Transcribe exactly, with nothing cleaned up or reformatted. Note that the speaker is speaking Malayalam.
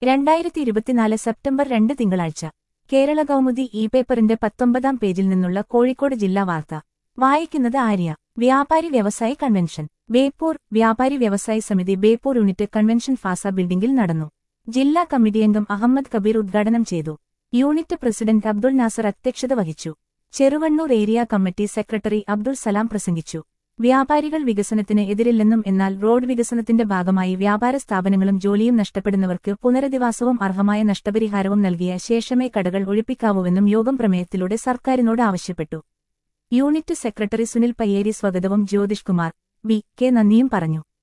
രണ്ടായിരത്തി ഇരുപത്തിനാല് സെപ്റ്റംബർ രണ്ട് തിങ്കളാഴ്ച കേരള കൗമുദി ഇ പേപ്പറിന്റെ പത്തൊമ്പതാം പേജിൽ നിന്നുള്ള കോഴിക്കോട് ജില്ലാ വാർത്ത വായിക്കുന്നത് ആര്യ. വ്യാപാരി വ്യവസായി convention Beypore. Vyapari Vyavasayi Samithi Beypore unit convention ഫാസ ബിൽഡിംഗിൽ നടന്നു. ജില്ലാ കമ്മിറ്റി അംഗം അഹമ്മദ് കബീർ ഉദ്ഘാടനം ചെയ്തു. യൂണിറ്റ് പ്രസിഡന്റ് അബ്ദുൾ നാസർ അധ്യക്ഷത വഹിച്ചു. Cheruvannur area committee secretary Abdul Salam പ്രസംഗിച്ചു. വ്യാപാരികൾ വികസനത്തിന് എതിരില്ലെന്നും എന്നാൽ റോഡ് വികസനത്തിന്റെ ഭാഗമായി വ്യാപാര സ്ഥാപനങ്ങളും ജോലിയും നഷ്ടപ്പെടുന്നവർക്ക് പുനരധിവാസവും അർഹമായ നഷ്ടപരിഹാരവും നൽകിയ ശേഷമേ കടകൾ ഒഴിപ്പിക്കാവൂവെന്നും യോഗം പ്രമേയത്തിലൂടെ സർക്കാരിനോട് ആവശ്യപ്പെട്ടു. യൂണിറ്റ് സെക്രട്ടറി സുനിൽ പയ്യേരി സ്വാഗതവും ജ്യോതിഷ് കുമാർ വി കെ നന്ദിയും പറഞ്ഞു.